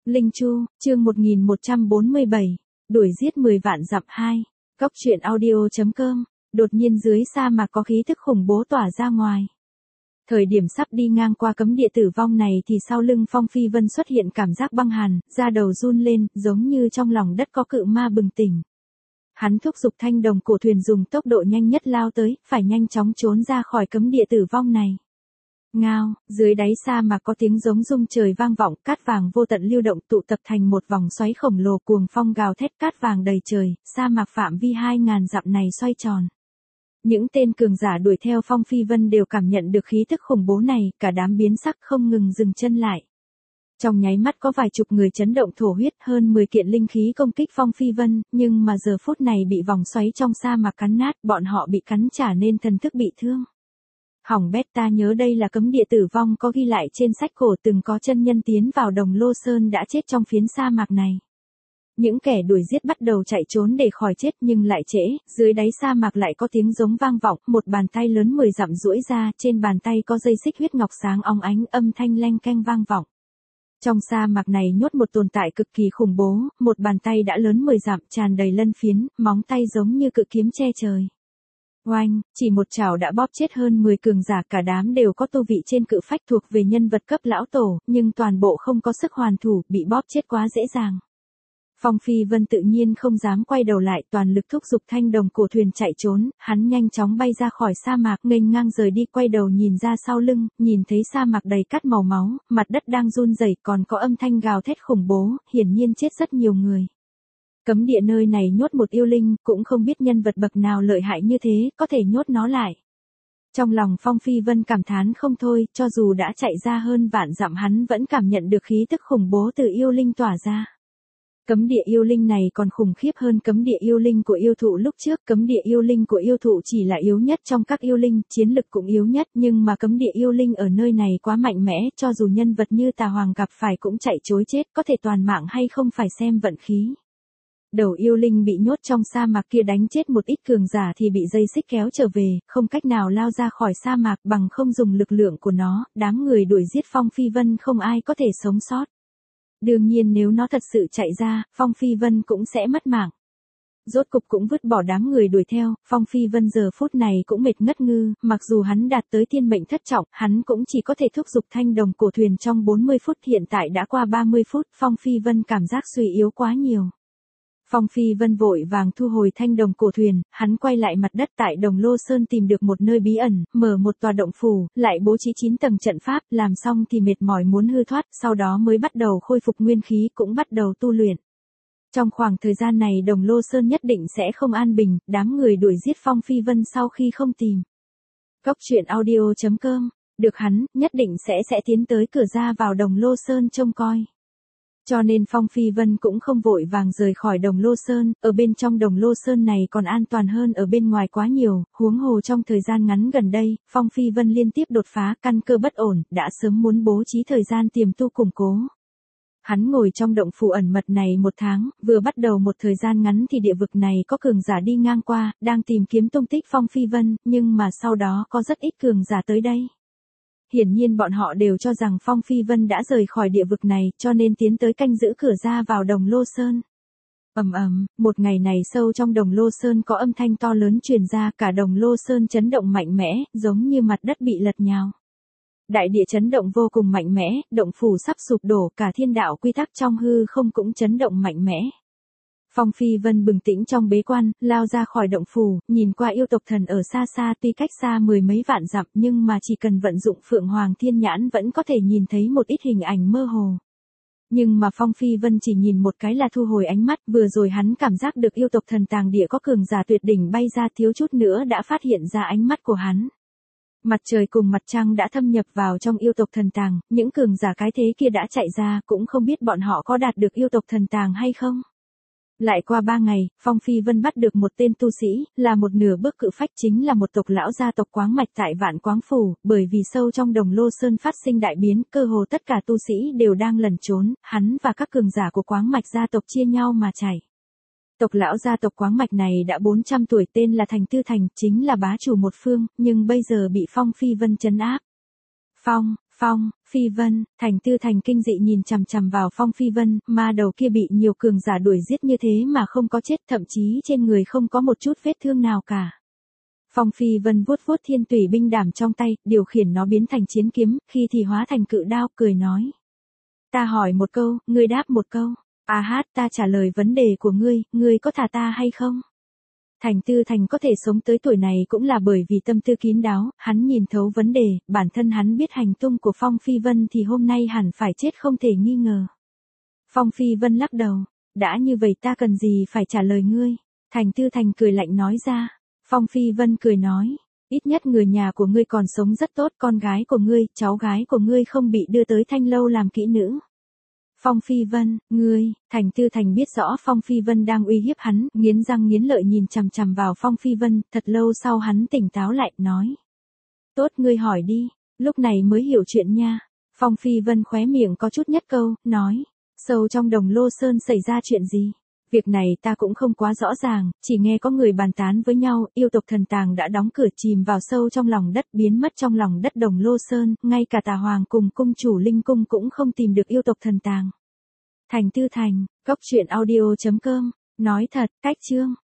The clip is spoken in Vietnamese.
Linh Chu, chương 1147, đuổi giết 10 vạn dặm 2, Cóc truyện audio.com, đột nhiên dưới sa mạc có khí thức khủng bố tỏa ra ngoài. Thời điểm sắp đi ngang qua cấm địa tử vong này thì sau lưng Phong Phi Vân xuất hiện cảm giác băng hàn, da đầu run lên, giống như trong lòng đất có cự ma bừng tỉnh. Hắn thúc giục thanh đồng cổ thuyền dùng tốc độ nhanh nhất lao tới, phải nhanh chóng trốn ra khỏi cấm địa tử vong này. Ngao, dưới đáy sa mạc có tiếng giống rung trời vang vọng, cát vàng vô tận lưu động tụ tập thành một vòng xoáy khổng lồ, cuồng phong gào thét, cát vàng đầy trời, sa mạc phạm vi 2000 dặm này xoay tròn. Những tên cường giả đuổi theo Phong Phi Vân đều cảm nhận được khí tức khủng bố này, cả đám biến sắc không ngừng dừng chân lại. Trong nháy mắt có vài chục người chấn động thổ huyết, hơn 10 kiện linh khí công kích Phong Phi Vân, nhưng mà giờ phút này bị vòng xoáy trong sa mạc cắn nát, bọn họ bị cắn trả nên thần thức bị thương. Hỏng bét, ta nhớ đây là cấm địa tử vong có ghi lại trên sách cổ, từng có chân nhân tiến vào Đồng Lô Sơn đã chết trong phiến sa mạc này. Những kẻ đuổi giết bắt đầu chạy trốn để khỏi chết nhưng lại trễ, dưới đáy sa mạc lại có tiếng giống vang vọng, một bàn tay lớn 10 dặm duỗi ra, trên bàn tay có dây xích huyết ngọc sáng óng ánh, âm thanh leng keng vang vọng. Trong sa mạc này nhốt một tồn tại cực kỳ khủng bố, một bàn tay đã lớn 10 dặm, tràn đầy lân phiến, móng tay giống như cự kiếm che trời. Oanh, chỉ một chảo đã bóp chết hơn 10 cường giả, cả đám đều có tu vị trên cự phách, thuộc về nhân vật cấp lão tổ, nhưng toàn bộ không có sức hoàn thủ, bị bóp chết quá dễ dàng. Phong Phi Vân tự nhiên không dám quay đầu lại, toàn lực thúc giục thanh đồng cổ thuyền chạy trốn, hắn nhanh chóng bay ra khỏi sa mạc, nghênh ngang rời đi, quay đầu nhìn ra sau lưng, nhìn thấy sa mạc đầy cát màu máu, mặt đất đang run rẩy, còn có âm thanh gào thét khủng bố, hiển nhiên chết rất nhiều người. Cấm địa nơi này nhốt một yêu linh, cũng không biết nhân vật bậc nào lợi hại như thế, có thể nhốt nó lại. Trong lòng Phong Phi Vân cảm thán không thôi, cho dù đã chạy ra hơn vạn dặm hắn vẫn cảm nhận được khí tức khủng bố từ yêu linh tỏa ra. Cấm địa yêu linh này còn khủng khiếp hơn cấm địa yêu linh của yêu thụ lúc trước, cấm địa yêu linh của yêu thụ chỉ là yếu nhất trong các yêu linh, chiến lực cũng yếu nhất, nhưng mà cấm địa yêu linh ở nơi này quá mạnh mẽ, cho dù nhân vật như Tà Hoàng gặp phải cũng chạy trối chết, có thể toàn mạng hay không phải xem vận khí. Đầu yêu linh bị nhốt trong sa mạc kia đánh chết một ít cường giả thì bị dây xích kéo trở về, không cách nào lao ra khỏi sa mạc, bằng không dùng lực lượng của nó, đám người đuổi giết Phong Phi Vân không ai có thể sống sót. Đương nhiên nếu nó thật sự chạy ra, Phong Phi Vân cũng sẽ mất mạng. Rốt cục cũng vứt bỏ đám người đuổi theo, Phong Phi Vân giờ phút này cũng mệt ngất ngư, mặc dù hắn đạt tới thiên mệnh thất trọng, hắn cũng chỉ có thể thúc giục thanh đồng cổ thuyền trong 40 phút, hiện tại đã qua 30 phút, Phong Phi Vân cảm giác suy yếu quá nhiều. Phong Phi Vân vội vàng thu hồi thanh đồng cổ thuyền, hắn quay lại mặt đất tại Đồng Lô Sơn tìm được một nơi bí ẩn, mở một tòa động phủ, lại bố trí 9 tầng trận pháp, làm xong thì mệt mỏi muốn hư thoát, sau đó mới bắt đầu khôi phục nguyên khí, cũng bắt đầu tu luyện. Trong khoảng thời gian này Đồng Lô Sơn nhất định sẽ không an bình, đám người đuổi giết Phong Phi Vân sau khi không tìm. Cóc truyện audio.com, được hắn, nhất định sẽ tiến tới cửa ra vào Đồng Lô Sơn trông coi. Cho nên Phong Phi Vân cũng không vội vàng rời khỏi Đồng Lô Sơn, ở bên trong Đồng Lô Sơn này còn an toàn hơn ở bên ngoài quá nhiều, huống hồ trong thời gian ngắn gần đây, Phong Phi Vân liên tiếp đột phá, căn cơ bất ổn, đã sớm muốn bố trí thời gian tiềm tu củng cố. Hắn ngồi trong động phủ ẩn mật này 1 tháng, vừa bắt đầu một thời gian ngắn thì địa vực này có cường giả đi ngang qua, đang tìm kiếm tung tích Phong Phi Vân, nhưng mà sau đó có rất ít cường giả tới đây. Hiển nhiên bọn họ đều cho rằng Phong Phi Vân đã rời khỏi địa vực này, cho nên tiến tới canh giữ cửa ra vào Đồng Lô Sơn. Một ngày này sâu trong Đồng Lô Sơn có âm thanh to lớn truyền ra, cả Đồng Lô Sơn chấn động mạnh mẽ, giống như mặt đất bị lật nhào. Đại địa chấn động vô cùng mạnh mẽ, động phủ sắp sụp đổ, cả thiên đạo quy tắc trong hư không cũng chấn động mạnh mẽ. Phong Phi Vân bừng tỉnh trong bế quan, lao ra khỏi động phủ, nhìn qua yêu tộc thần ở xa xa, tuy cách xa 10 mấy vạn dặm nhưng mà chỉ cần vận dụng Phượng Hoàng Thiên Nhãn vẫn có thể nhìn thấy một ít hình ảnh mơ hồ. Nhưng mà Phong Phi Vân chỉ nhìn một cái là thu hồi ánh mắt, vừa rồi hắn cảm giác được yêu tộc thần tàng địa có cường giả tuyệt đỉnh bay ra, thiếu chút nữa đã phát hiện ra ánh mắt của hắn. Mặt trời cùng mặt trăng đã thâm nhập vào trong yêu tộc thần tàng, những cường giả cái thế kia đã chạy ra, cũng không biết bọn họ có đạt được yêu tộc thần tàng hay không. Lại qua 3 ngày, Phong Phi Vân bắt được một tên tu sĩ, là một nửa bước cự phách, chính là một tộc lão gia tộc Quáng Mạch tại Vạn Quáng Phủ, bởi vì sâu trong Đồng Lô Sơn phát sinh đại biến, cơ hồ tất cả tu sĩ đều đang lẩn trốn, hắn và các cường giả của Quáng Mạch gia tộc chia nhau mà chạy. Tộc lão gia tộc Quáng Mạch này đã 400 tuổi, tên là Thành Tư Thành, chính là bá chủ một phương, nhưng bây giờ bị Phong Phi Vân trấn áp. Phi Vân, Thành Tư Thành kinh dị nhìn chằm chằm vào Phong Phi Vân, ma đầu kia bị nhiều cường giả đuổi giết như thế mà không có chết, thậm chí trên người không có một chút vết thương nào cả. Phong Phi Vân vuốt vuốt thiên tùy binh đảm trong tay, điều khiển nó biến thành chiến kiếm, khi thì hóa thành cự đao, cười nói. Ta hỏi một câu, ngươi đáp một câu. A hát, ta trả lời vấn đề của ngươi có thả ta hay không? Thành Tư Thành có thể sống tới tuổi này cũng là bởi vì tâm tư kín đáo, hắn nhìn thấu vấn đề, bản thân hắn biết hành tung của Phong Phi Vân thì hôm nay hẳn phải chết không thể nghi ngờ. Phong Phi Vân lắc đầu, đã như vậy ta cần gì phải trả lời ngươi? Thành Tư Thành cười lạnh nói ra. Phong Phi Vân cười nói, ít nhất người nhà của ngươi còn sống rất tốt, con gái của ngươi, cháu gái của ngươi không bị đưa tới Thanh Lâu làm kỹ nữ. Phong Phi Vân, ngươi, Thành Tư Thành biết rõ Phong Phi Vân đang uy hiếp hắn, nghiến răng nghiến lợi nhìn chằm chằm vào Phong Phi Vân, thật lâu sau hắn tỉnh táo lại, nói. Tốt, ngươi hỏi đi, lúc này mới hiểu chuyện nha. Phong Phi Vân khóe miệng có chút nhất câu, nói, sâu trong Đồng Lô Sơn xảy ra chuyện gì? Việc này ta cũng không quá rõ ràng, chỉ nghe có người bàn tán với nhau, yêu tộc thần tàng đã đóng cửa chìm vào sâu trong lòng đất, biến mất trong lòng đất Đồng Lô Sơn, ngay cả Tà Hoàng cùng cung chủ Linh Cung cũng không tìm được yêu tộc thần tàng. Thành Tư Thành, cốc truyện audio.com, nói thật, cách chương.